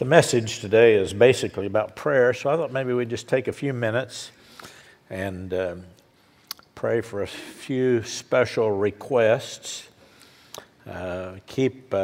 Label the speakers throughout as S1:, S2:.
S1: The message today is basically about prayer, so I thought maybe we'd just take a few minutes and pray for a few special requests. Keep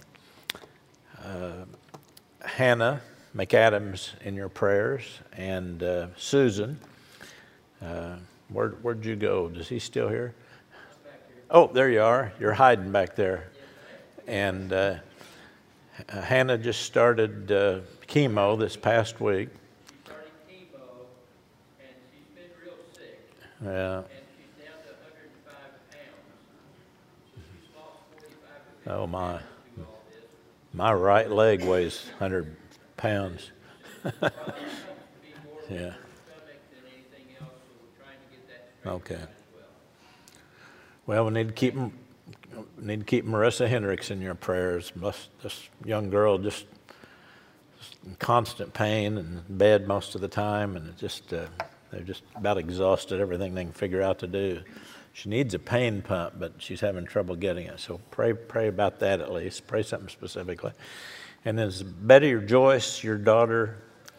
S1: Hannah McAdams in your prayers, and Susan. Where'd you go? Is he still here? Oh, there you are. You're hiding back there. And Hannah just started chemo this past week.
S2: She started chemo, and she's been real sick.
S1: Yeah.
S2: And she's down to 105 pounds. She's lost 45
S1: Oh my.
S2: pounds through all this.
S1: My right leg weighs 100 pounds.
S2: Probably seems to be more with
S1: Yeah.
S2: her stomach than anything else, so we're trying to get that straightened
S1: Okay.
S2: out as well.
S1: Well, we need to keep Marissa Hendricks in your prayers. This young girl just in constant pain and in bed most of the time, and they're just about exhausted everything they can figure out to do. She needs a pain pump, but she's having trouble getting it. So pray about that at least. Pray something specifically. And is Betty or Joyce your daughter?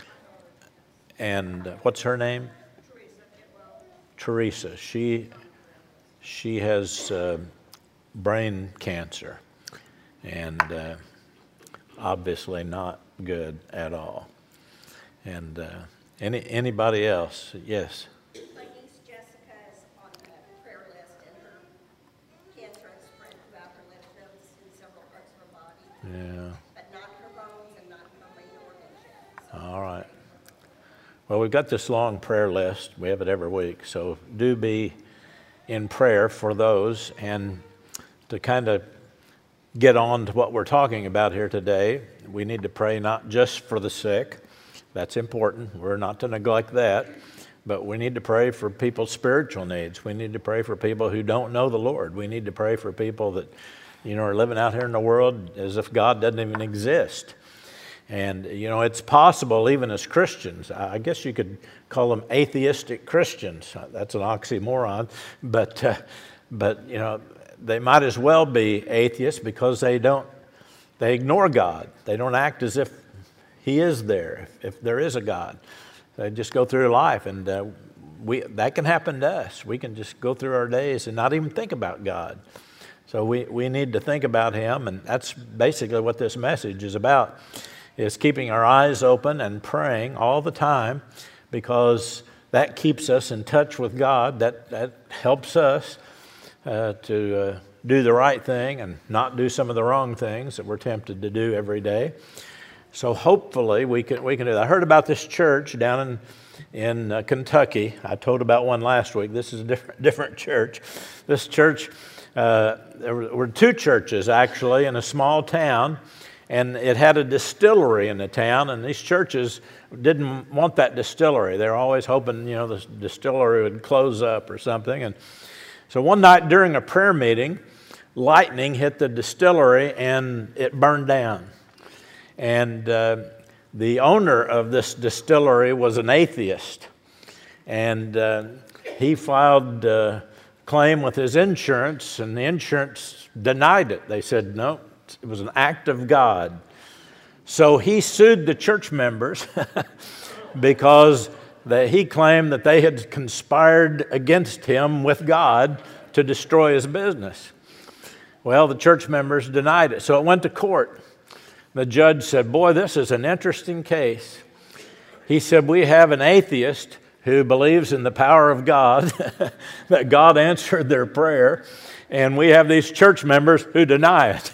S1: And what's her name? Teresa. She has brain cancer, and obviously not good at all. And anybody else? Yes.
S3: My niece Jessica is on the prayer list, and her cancer has spread throughout her lymph nodes in several parts of her body,
S1: Yeah.
S3: but not her bones and not her main organs yet. So
S1: All right. Well, we've got this long prayer list. We have it every week. So do be in prayer for those. And to kind of get on to what we're talking about here today, we need to pray not just for the sick. That's important. We're not to neglect that. But we need to pray for people's spiritual needs. We need to pray for people who don't know the Lord. We need to pray for people that, are living out here in the world as if God doesn't even exist. And, it's possible even as Christians, I guess you could call them atheistic Christians. That's an oxymoron. But they might as well be atheists because they ignore God. They don't act as if He is there, if there is a God. They just go through life, and that can happen to us. We can just go through our days and not even think about God. So we need to think about Him, and that's basically what this message is about, is keeping our eyes open and praying all the time, because that keeps us in touch with God. That helps us to do the right thing and not do some of the wrong things that we're tempted to do every day. So hopefully we can do that. I heard about this church down in Kentucky. I told about one last week. This is a different church. This church, there were two churches actually in a small town, and it had a distillery in the town, and these churches didn't want that distillery. They were always hoping, the distillery would close up or something. And so one night during a prayer meeting, lightning hit the distillery and it burned down. And the owner of this distillery was an atheist. And he filed a claim with his insurance, and the insurance denied it. They said, no, it was an act of God. So he sued the church members because he claimed that they had conspired against him with God to destroy his business. Well, the church members denied it, so it went to court. The judge said, boy, this is an interesting case. He said, we have an atheist who believes in the power of God, that God answered their prayer, and we have these church members who deny it.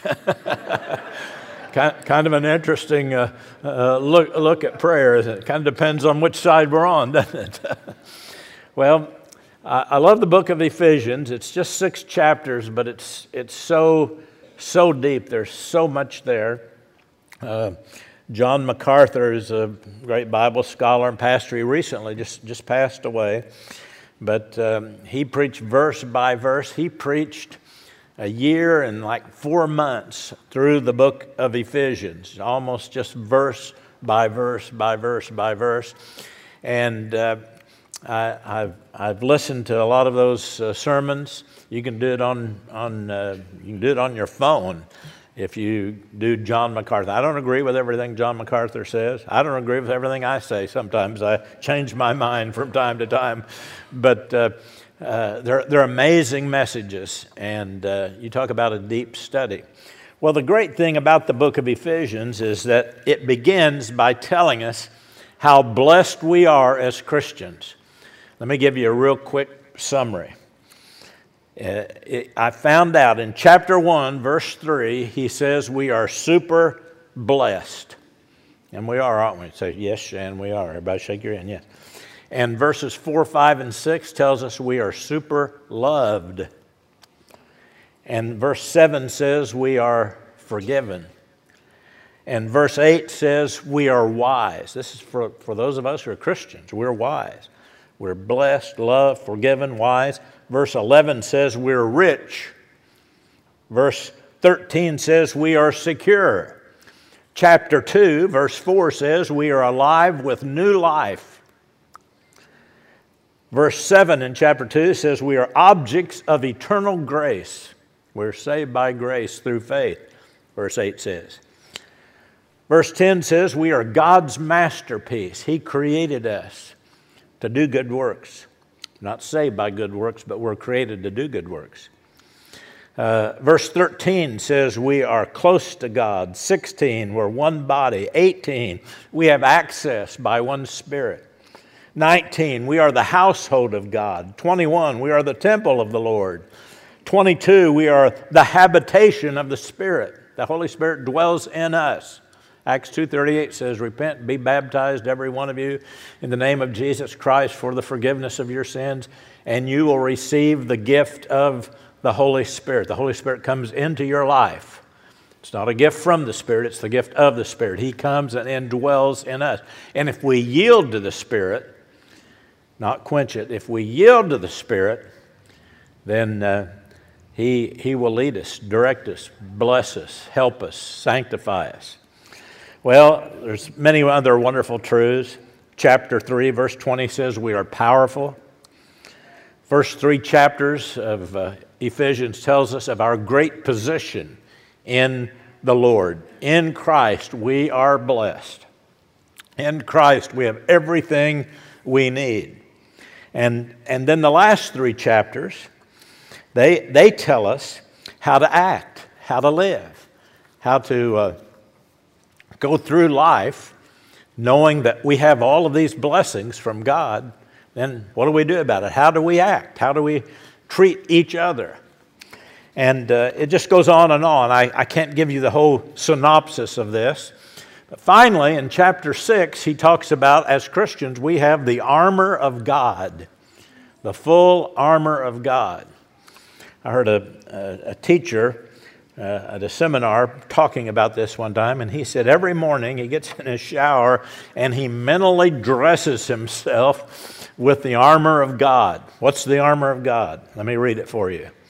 S1: Kind of an interesting look at prayer, isn't it? Kind of depends on which side we're on, doesn't it? Well, I love the book of Ephesians. It's just 6 chapters, but it's so deep. There's so much there. John MacArthur is a great Bible scholar and pastor. He recently just passed away. But he preached verse by verse. He preached a year and like 4 months through the book of Ephesians, almost just verse by verse by verse by verse. And I've listened to a lot of those sermons. You can do it on your phone. if you do John MacArthur. I don't agree with everything John MacArthur says. I don't agree with everything I say. Sometimes I change my mind from time to time. But they're amazing messages, and you talk about a deep study. Well, the great thing about the book of Ephesians is that it begins by telling us how blessed we are as Christians. Let me give you a real quick summary. I found out in chapter 1, verse 3, he says we are super blessed. And we are, aren't we? Say, yes, Shan, we are. Everybody shake your hand, yes. And verses 4, 5, and 6 tells us we are super loved. And verse 7 says we are forgiven. And verse 8 says we are wise. This is for those of us who are Christians. We're wise. We're blessed, loved, forgiven, wise. Verse 11 says we're rich. Verse 13 says we are secure. Chapter 2, verse 4 says we are alive with new life. Verse 7 in chapter 2 says we are objects of eternal grace. We're saved by grace through faith, verse 8 says. Verse 10 says we are God's masterpiece. He created us to do good works. Not saved by good works, but we're created to do good works. Verse 13 says we are close to God. 16, we're one body. 18, we have access by one Spirit. 19, we are the household of God. 21, we are the temple of the Lord. 22, we are the habitation of the Spirit. The Holy Spirit dwells in us. Acts 2:38 says, repent, be baptized, every one of you, in the name of Jesus Christ for the forgiveness of your sins, and you will receive the gift of the Holy Spirit. The Holy Spirit comes into your life. It's not a gift from the Spirit, it's the gift of the Spirit. He comes and indwells in us. And if we yield to the Spirit, not quench it, if we yield to the Spirit, then He will lead us, direct us, bless us, help us, sanctify us. Well, there's many other wonderful truths. Chapter 3, verse 20 says we are powerful. First 3 chapters of Ephesians tells us of our great position in the Lord. In Christ, we are blessed. In Christ, we have everything we need. And then the last 3 chapters, they tell us how to act, how to live, how to go through life knowing that we have all of these blessings from God. Then what do we do about it? How do we act? How do we treat each other? And it just goes on and on. I can't give you the whole synopsis of this. But finally, in chapter 6, he talks about, as Christians, we have the armor of God, the full armor of God. I heard a teacher at a seminar talking about this one time, and he said every morning he gets in his shower and he mentally dresses himself with the armor of God. What's the armor of God? Let me read it for you.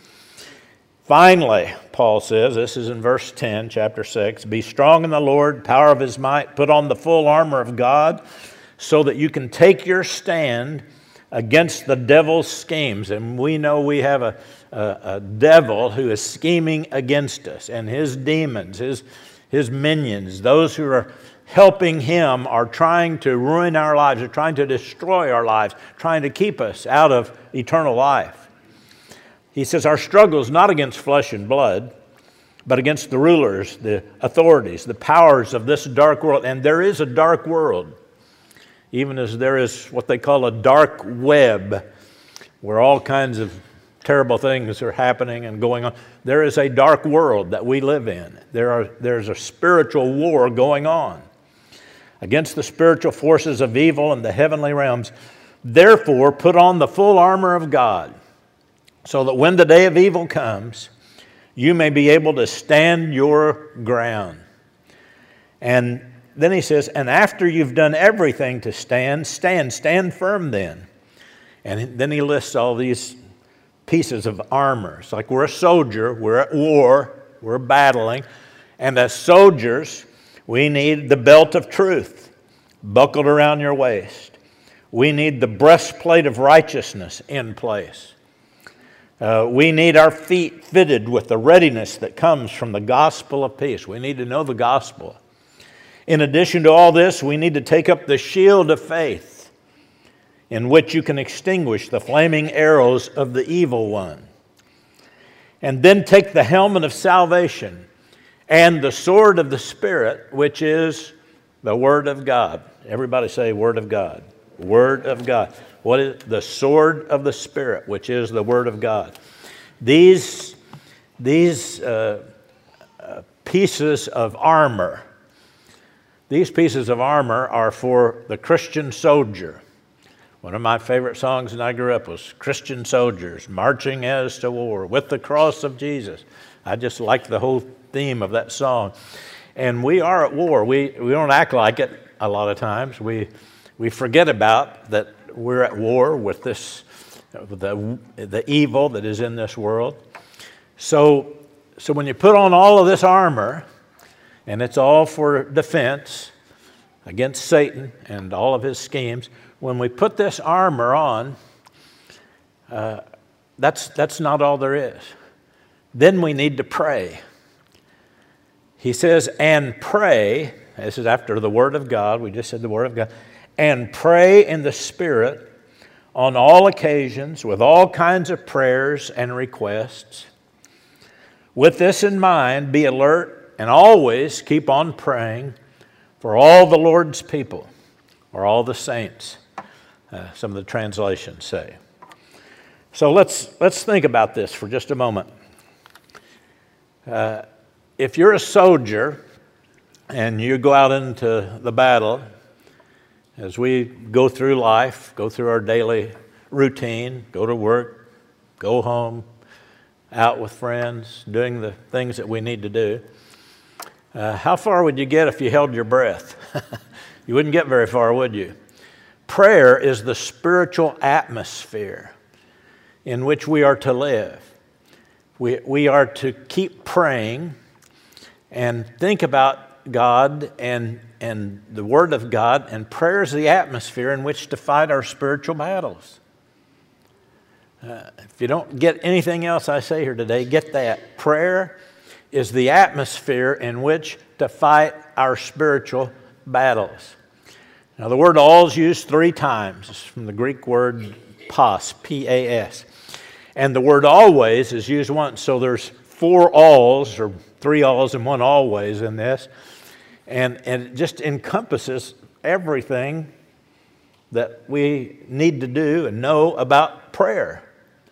S1: Finally, Paul says, this is in verse 10, chapter 6, be strong in the Lord, power of His might, put on the full armor of God so that you can take your stand against the devil's schemes. And we know we have a devil who is scheming against us, and his demons, his minions, those who are helping him are trying to ruin our lives, are trying to destroy our lives, trying to keep us out of eternal life. He says our struggle is not against flesh and blood, but against the rulers, the authorities, the powers of this dark world. And there is a dark world, even as there is what they call a dark web, where all kinds of terrible things are happening and going on. There is a dark world that we live in. There's a spiritual war going on against the spiritual forces of evil in the heavenly realms. Therefore, put on the full armor of God, so that when the day of evil comes, you may be able to stand your ground. And then he says, and after you've done everything to stand firm then. And then he lists all these pieces of armor. It's like we're a soldier, we're at war, we're battling. And as soldiers, we need the belt of truth buckled around your waist. We need the breastplate of righteousness in place. We need our feet fitted with the readiness that comes from the gospel of peace. We need to know the gospel. In addition to all this, we need to take up the shield of faith, in which you can extinguish the flaming arrows of the evil one. And then take the helmet of salvation and the sword of the Spirit, which is the Word of God. Everybody say Word of God. Word of God. What is the sword of the Spirit, which is the Word of God? These pieces of armor, are for the Christian soldier. One of my favorite songs when I grew up was Christian Soldiers, Marching as to War, with the cross of Jesus. I just like the whole theme of that song. And we are at war. We don't act like it a lot of times. We forget about that we're at war with the evil that is in this world. So when you put on all of this armor, and it's all for defense against Satan and all of his schemes, when we put this armor on, that's not all there is. Then we need to pray. He says, and pray. This is after the Word of God. We just said the Word of God. And pray in the Spirit on all occasions with all kinds of prayers and requests. With this in mind, be alert and always keep on praying for all the Lord's people, or all the saints, some of the translations say. So let's think about this for just a moment. If you're a soldier and you go out into the battle, as we go through life, go through our daily routine, go to work, go home, out with friends, doing the things that we need to do, how far would you get if you held your breath? You wouldn't get very far, would you? Prayer is the spiritual atmosphere in which we are to live. We are to keep praying and think about God and the Word of God, and prayer is the atmosphere in which to fight our spiritual battles. If you don't get anything else I say here today, get that. Prayer is the atmosphere in which to fight our spiritual battles. Now, the word all is used 3 times. It's from the Greek word pas, P-A-S. And the word always is used once. So there's 4 alls, or 3 alls and 1 always in this. And it just encompasses everything that we need to do and know about prayer.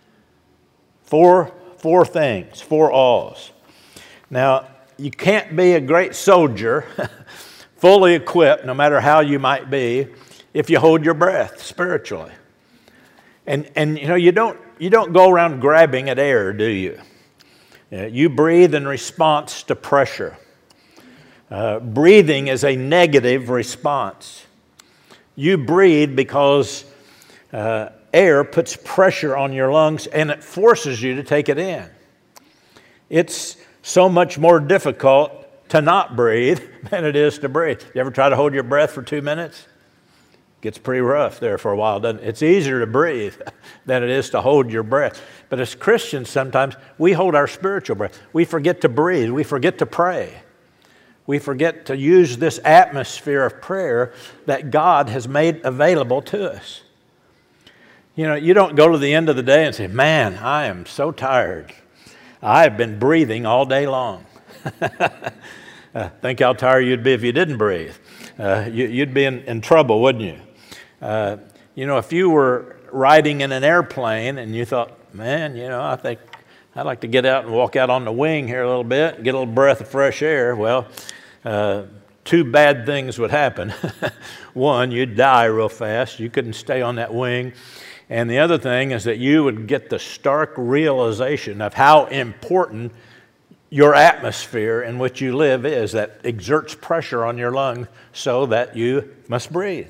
S1: 4 things, 4 alls. Now, you can't be a great soldier, fully equipped, no matter how you might be, if you hold your breath spiritually. And you know, you don't go around grabbing at air, do you? You breathe in response to pressure. Breathing is a negative response. You breathe because air puts pressure on your lungs and it forces you to take it in. It's so much more difficult to not breathe than it is to breathe. You ever try to hold your breath for 2 minutes? Gets pretty rough there for a while, doesn't it? It's easier to breathe than it is to hold your breath. But as Christians, sometimes we hold our spiritual breath. We forget to breathe. We forget to pray. We forget to use this atmosphere of prayer that God has made available to us. You know, you don't go to the end of the day and say, man, I am so tired. I've been breathing all day long. Think how tired you'd be if you didn't breathe. You'd be in trouble, wouldn't you? You know, if you were riding in an airplane and you thought, man, you know, I think I'd like to get out and walk out on the wing here a little bit, get a little breath of fresh air. Well, 2 bad things would happen. One, you'd die real fast. You couldn't stay on that wing. And the other thing is that you would get the stark realization of how important your atmosphere in which you live is, that exerts pressure on your lungs so that you must breathe.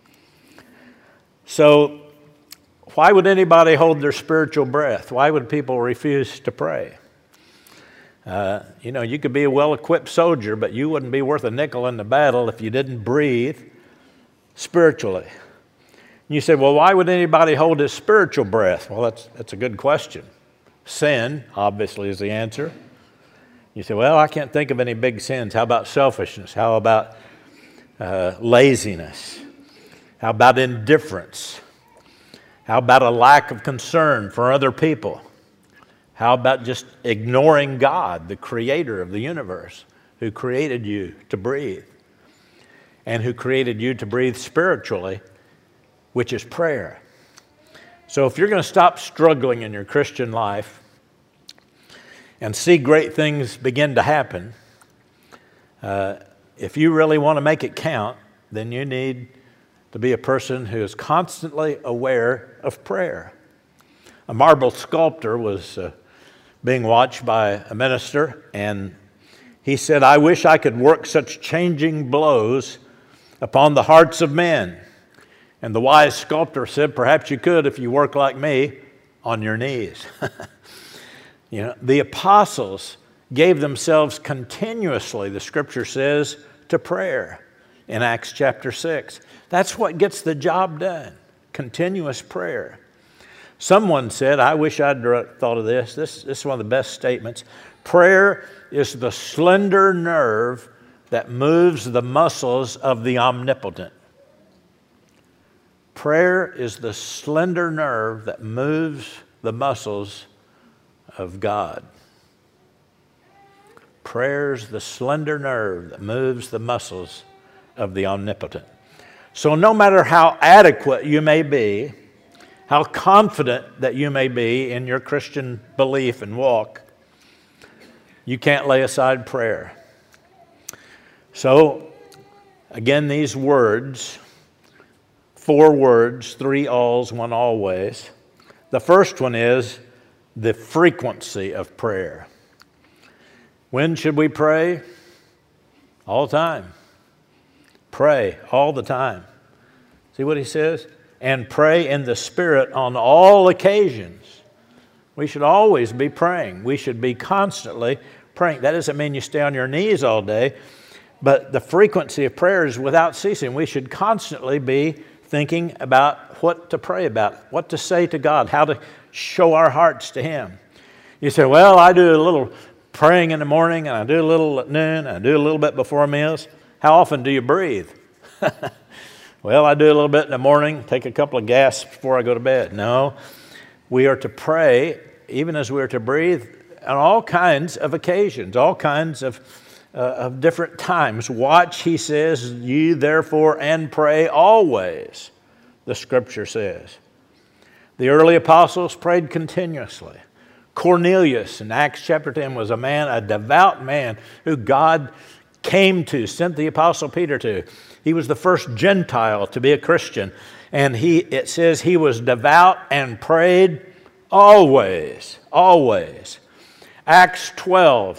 S1: So why would anybody hold their spiritual breath? Why would people refuse to pray? You know, you could be a well-equipped soldier, but you wouldn't be worth a nickel in the battle if you didn't breathe spiritually. You say, well, why would anybody hold his spiritual breath? Well, that's a good question. Sin, obviously, is the answer. You say, well, I can't think of any big sins. How about selfishness? How about laziness? How about indifference? How about a lack of concern for other people? How about just ignoring God, the creator of the universe, who created you to breathe, and who created you to breathe spiritually, which is prayer? So if you're going to stop struggling in your Christian life and see great things begin to happen, if you really want to make it count, then you need to be a person who is constantly aware of prayer. A marble sculptor was being watched by a minister, and he said, "I wish I could work such changing blows upon the hearts of men." And the wise sculptor said, "Perhaps you could if you work like me on your knees." You know, the apostles gave themselves continuously, the scripture says, to prayer in Acts chapter 6. That's what gets the job done, continuous prayer. Someone said, I wish I'd thought of this. This is one of the best statements. Prayer is the slender nerve that moves the muscles of the omnipotent. Prayer is the slender nerve that moves the muscles of God. Prayer's the slender nerve that moves the muscles of the omnipotent. So no matter how adequate you may be, how confident that you may be in your Christian belief and walk, you can't lay aside prayer. So, again, these words, 4 words, 3 alls, 1 always. The first one is the frequency of prayer. When should we pray? All the time. Pray all the time. See what he says? And pray in the Spirit on all occasions. We should always be praying. We should be constantly praying. That doesn't mean you stay on your knees all day, but the frequency of prayer is without ceasing. We should constantly be thinking about what to pray about, what to say to God, how to show our hearts to Him. You say, well, I do a little praying in the morning, and I do a little at noon, and I do a little bit before meals. How often do you breathe? Well, I do a little bit in the morning, take a couple of gasps before I go to bed. No, we are to pray, even as we are to breathe, on all kinds of occasions, all kinds of different times. Watch, he says, ye therefore and pray always, the scripture says. The early apostles prayed continuously. Cornelius in Acts chapter 10 was a devout man who God came to, sent the apostle Peter to. He was the first Gentile to be a Christian. And it says he was devout and prayed always, always. Acts 12,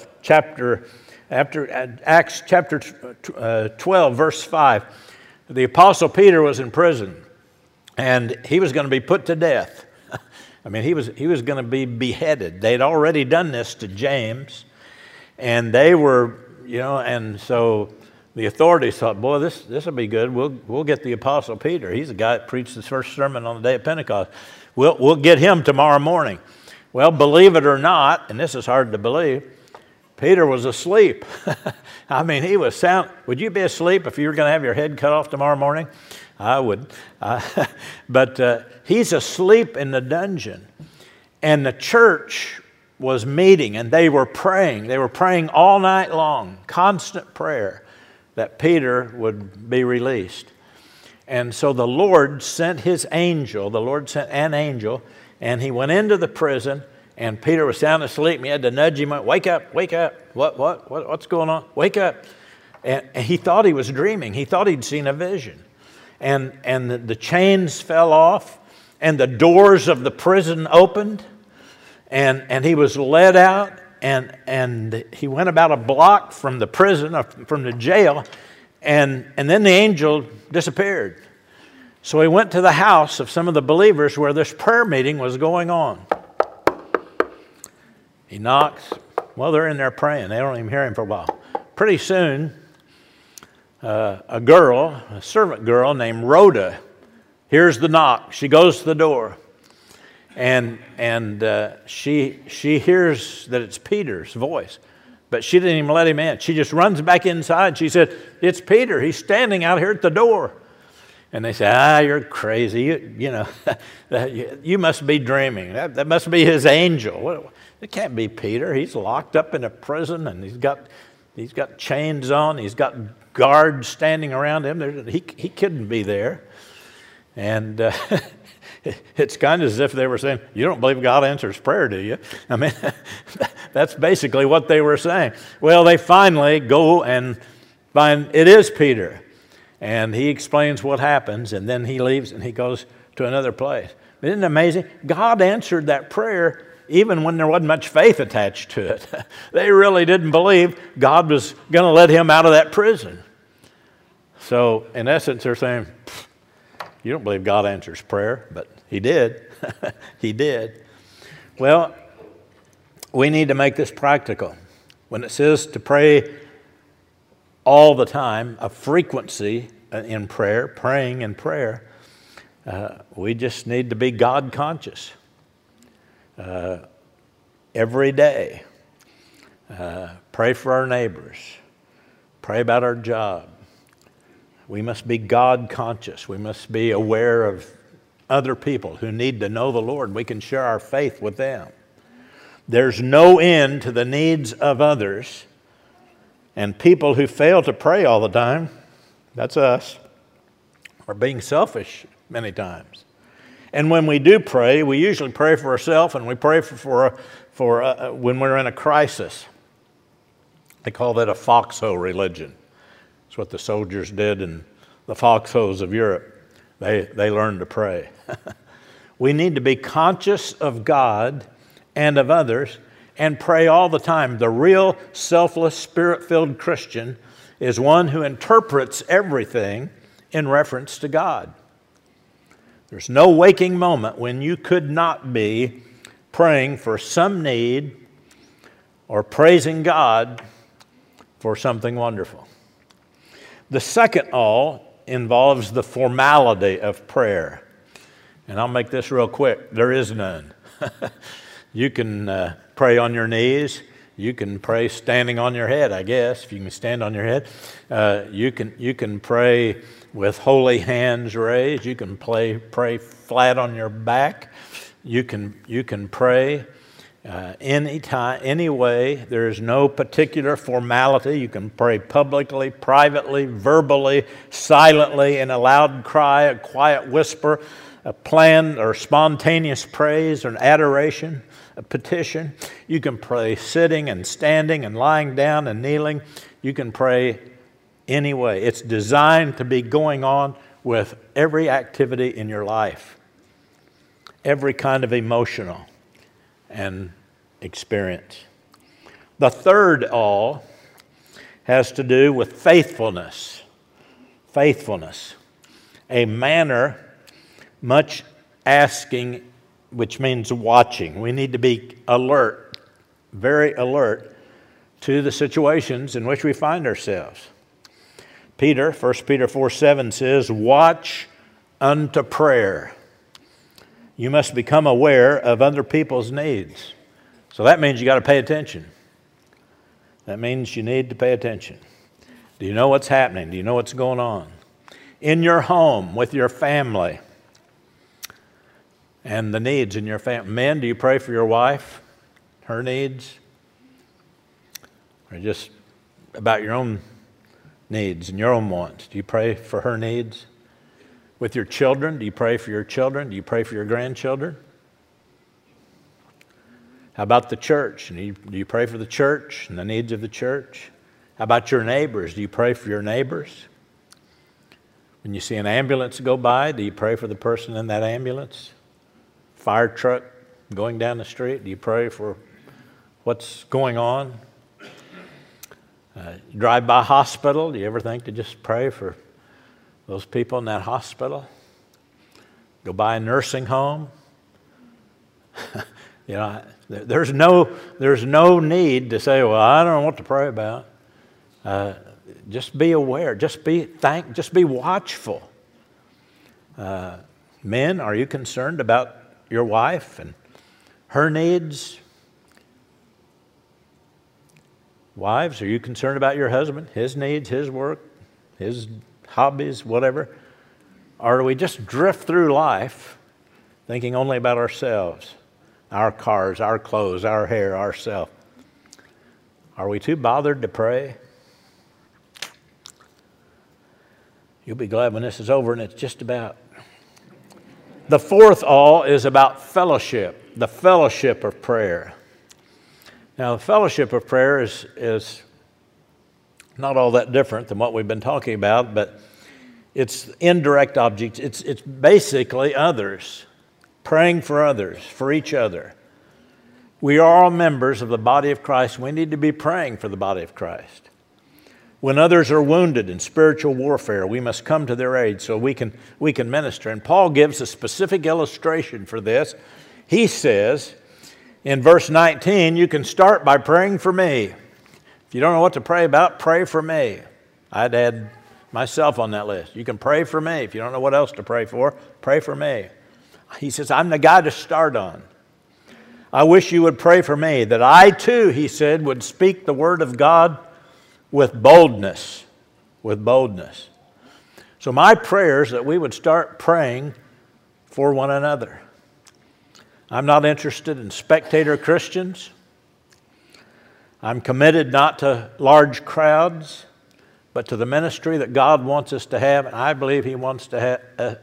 S1: Acts chapter 12, verse 5. The apostle Peter was in prison, and he was going to be put to death. I mean, he was going to be beheaded. They'd already done this to James, and they were, and so the authorities thought, boy, this will be good. We'll get the apostle Peter. He's the guy that preached his first sermon on the day of Pentecost. We'll get him tomorrow morning. Well, believe it or not, and this is hard to believe, Peter was asleep. I mean, he was sound. Would you be asleep if you were going to have your head cut off tomorrow morning? I would. But he's asleep in the dungeon. And the church was meeting, and they were praying. They were praying all night long, constant prayer, that Peter would be released. And so the Lord sent His angel. The Lord sent an angel, and he went into the prison, and Peter was sound asleep, and he had to nudge him, wake up, wake up. What's going on? Wake up. And he thought he was dreaming. He thought he'd seen a vision. And the chains fell off, and the doors of the prison opened, and he was led out, and he went about a block from the prison, or from the jail, and then the angel disappeared. So he went to the house of some of the believers where this prayer meeting was going on. He knocks. Well, they're in there praying. They don't even hear him for a while. Pretty soon, a servant girl named Rhoda, hears the knock. She goes to the door. she hears that it's Peter's voice, but she didn't even let him in. She just runs back inside. She said, "It's Peter. He's standing out here at the door." And they say, "You're crazy. You must be dreaming. That must be his angel. It can't be Peter. He's locked up in a prison, and he's got chains on. He's got guards standing around him. He couldn't be there." And it's kind of as if they were saying, "You don't believe God answers prayer, do you?" I mean, that's basically what they were saying. Well, they finally go and find it is Peter. And he explains what happens, and then he leaves and he goes to another place. Isn't it amazing? God answered that prayer even when there wasn't much faith attached to it. They really didn't believe God was going to let him out of that prison. So, in essence, they're saying, "You don't believe God answers prayer," but he did. He did. Well, we need to make this practical. When it says to pray all the time, a frequency in prayer, praying in prayer, we just need to be God conscious every day. Pray for our neighbors. Pray about our job. We must be God conscious. We must be aware of other people who need to know the Lord. We can share our faith with them. There's no end to the needs of others. And people who fail to pray all the time, that's us, are being selfish many times. And when we do pray, we usually pray for ourselves, and we pray for when we're in a crisis. They call that a foxhole religion. It's what the soldiers did in the foxholes of Europe. They learned to pray. We need to be conscious of God and of others, and pray all the time. The real selfless, Spirit-filled Christian is one who interprets everything in reference to God. There's no waking moment when you could not be praying for some need or praising God for something wonderful. The second all involves the formality of prayer. And I'll make this real quick. There is none. You can pray on your knees. You can pray standing on your head, I guess, if you can stand on your head. You can pray with holy hands raised. You can pray flat on your back. You can pray anytime, any way. There is no particular formality. You can pray publicly, privately, verbally, silently, in a loud cry, a quiet whisper, a planned or spontaneous praise or an adoration, a petition. You can pray sitting and standing and lying down and kneeling. You can pray any way. It's designed to be going on with every activity in your life, every kind of emotional and experience. The third all has to do with faithfulness. Faithfulness. A manner much asking, which means watching. We need to be alert, very alert to the situations in which we find ourselves. 1 Peter 4:7 says, "Watch unto prayer." You must become aware of other people's needs. So that means you got to pay attention. That means you need to pay attention. Do you know what's happening? Do you know what's going on? In your home, with your family, and the needs in your family. Men, do you pray for your wife, her needs? Or just about your own needs and your own wants? Do you pray for her needs? With your children, do you pray for your children? Do you pray for your grandchildren? How about the church? Do you pray for the church and the needs of the church? How about your neighbors? Do you pray for your neighbors? When you see an ambulance go by, do you pray for the person in that ambulance? Fire truck going down the street, do you pray for what's going on? You drive by a hospital, do you ever think to just pray for those people in that hospital? Go by a nursing home? You know, there's no need to say, well, I don't know what to pray about. Just be aware. Just be watchful. Men, are you concerned about your wife and her needs? Wives, are you concerned about your husband, his needs, his work, his hobbies, whatever? Or do we just drift through life thinking only about ourselves, our cars, our clothes, our hair, ourselves? Are we too bothered to pray? You'll be glad when this is over and it's just about. The fourth all is about fellowship, the fellowship of prayer. Now, the fellowship of prayer is not all that different than what we've been talking about, but it's indirect objects. It's basically others, praying for others, for each other. We are all members of the body of Christ. We need to be praying for the body of Christ. When others are wounded in spiritual warfare, we must come to their aid so we can minister. And Paul gives a specific illustration for this. He says in verse 19, you can start by praying for me. If you don't know what to pray about, pray for me. I'd add myself on that list. You can pray for me. If you don't know what else to pray for me. He says, I'm the guy to start on. I wish you would pray for me, that I too, he said, would speak the word of God with boldness. With boldness. So my prayer is that we would start praying for one another. I'm not interested in spectator Christians. I'm committed not to large crowds, but to the ministry that God wants us to have. And I believe He wants to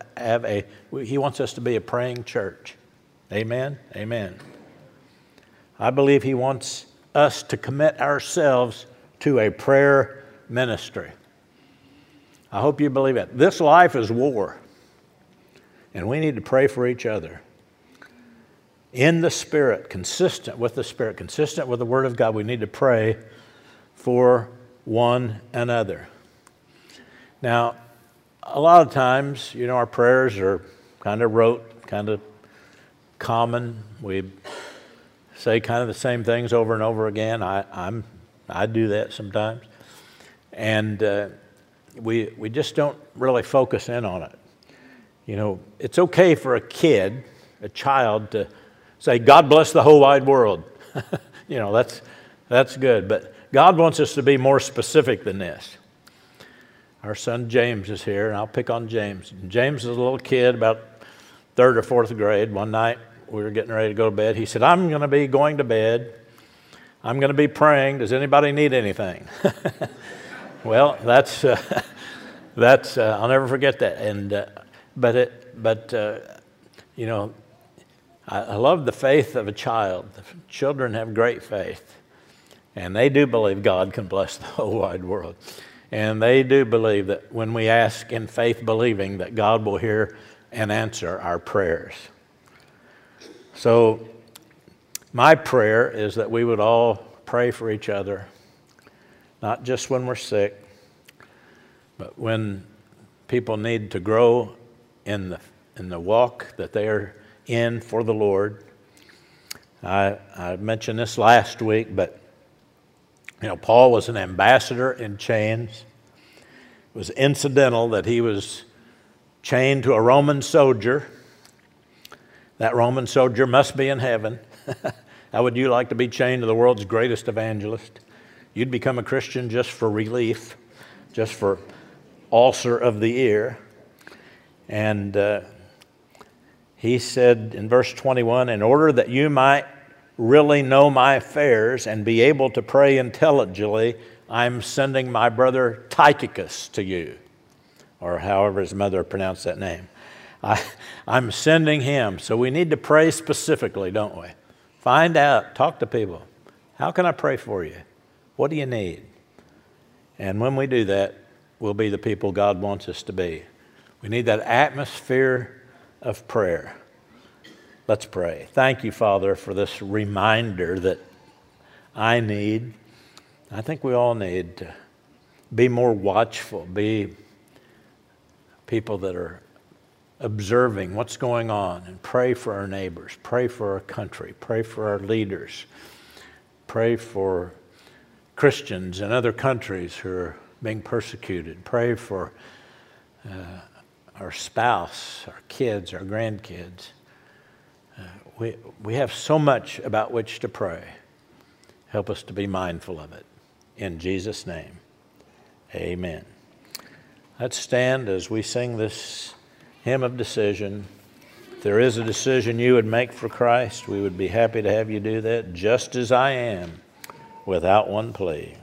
S1: He wants us to be a praying church. Amen? Amen. I believe He wants us to commit ourselves to a prayer ministry. I hope you believe it. This life is war, and we need to pray for each other. In the Spirit, consistent with the Spirit, consistent with the Word of God, we need to pray for one another. Now, a lot of times, our prayers are kind of rote, kind of common. We say kind of the same things over and over again. I do that sometimes. And we just don't really focus in on it. It's okay for a child to say, God bless the whole wide world. That's good. But God wants us to be more specific than this. Our son James is here, and I'll pick on James. James is a little kid, about 3rd or 4th grade. One night, we were getting ready to go to bed. He said, I'm going to be going to bed. I'm going to be praying. Does anybody need anything? Well, that's I'll never forget that. And I love the faith of a child. Children have great faith, and they do believe God can bless the whole wide world. And they do believe that when we ask in faith, believing that God will hear and answer our prayers. So my prayer is that we would all pray for each other, not just when we're sick, but when people need to grow in the walk that they are in for the Lord. I mentioned this last week, but Paul was an ambassador in chains. It was incidental that he was chained to a Roman soldier. That Roman soldier must be in heaven. How would you like to be chained to the world's greatest evangelist? You'd become a Christian just for relief, just for ulcer of the ear. And he said in verse 21, in order that you might really know my affairs and be able to pray intelligently, I'm sending my brother Tychicus to you, or however his mother pronounced that name. I'm sending him. So we need to pray specifically, don't we? Find out, talk to people. How can I pray for you? What do you need? And when we do that, we'll be the people God wants us to be. We need that atmosphere of prayer. Let's pray. Thank you, Father, for this reminder that I think we all need to be more watchful, be people that are observing what's going on, and pray for our neighbors, pray for our country, pray for our leaders, pray for Christians in other countries who are being persecuted, pray for our spouse, our kids, our grandkids. We have so much about which to pray. Help us to be mindful of it. In Jesus' name, amen. Let's stand as we sing this hymn of decision. If there is a decision you would make for Christ, we would be happy to have you do that, just as I am, without one plea.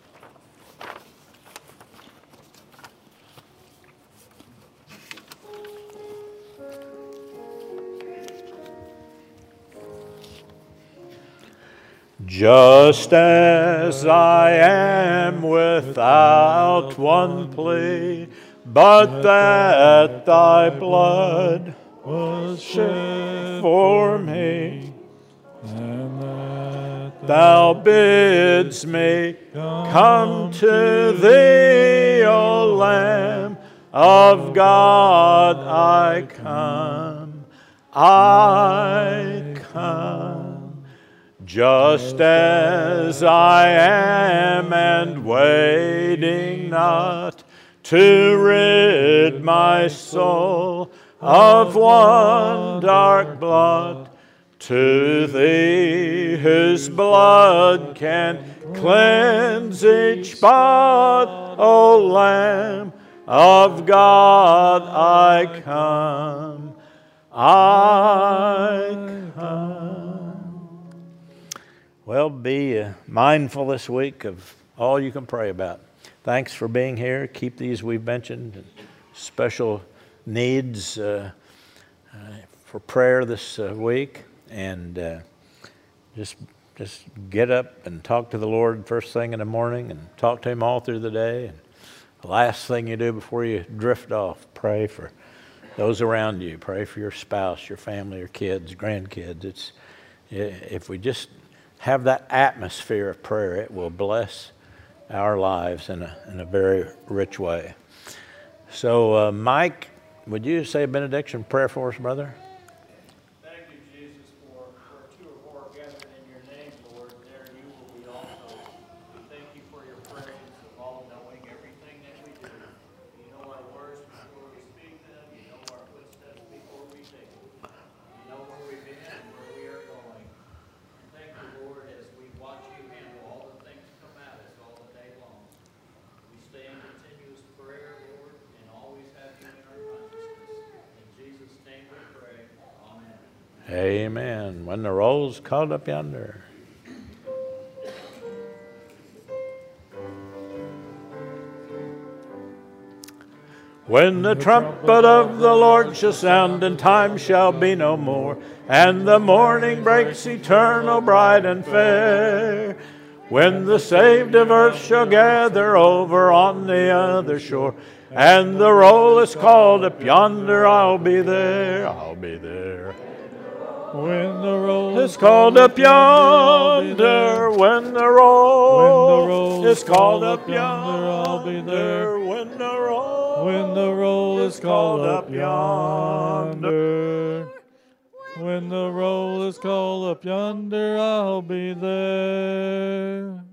S1: Just as I am without one plea, but that thy blood was shed for me, and that thou bidst me come to thee, O Lamb of God, I come, I come. Just as I am, and waiting not to rid my soul of one dark blot, to thee whose blood can cleanse each spot, O Lamb of God, I come, I come. Well, be mindful this week of all you can pray about. Thanks for being here. Keep these we've mentioned, special needs for prayer this week, and just get up and talk to the Lord first thing in the morning, and talk to Him all through the day. And the last thing you do before you drift off, pray for those around you. Pray for your spouse, your family, your kids, grandkids. If we just have that atmosphere of prayer, it will bless our lives in a very rich way. So, Mike, would you say a benediction prayer for us, brother?
S2: Thank you, Jesus, for two or more gathered in your name, Lord. There you will be also. We thank you for your presence of all knowing everything that we do. You know our words before we speak them. You know our footsteps before we take them. You know where we've been and where we are going. Thank you, Lord, as we watch you handle all the things come at us all the day long. We stay in continuous prayer, Lord, and always have you in our consciousness. In Jesus' name we pray. Amen.
S1: Amen. When the roll's called up yonder. When the trumpet of the Lord shall sound, and time shall be no more, and the morning breaks eternal, bright and fair, when the saved of earth shall gather over on the other shore, and the roll is called up yonder, I'll be there, I'll be there.
S4: When the roll
S1: Is called up yonder, when the roll is called up yonder,
S4: I'll be there.
S1: when the
S4: roll is called up yonder. When the roll is called up yonder, I'll be there.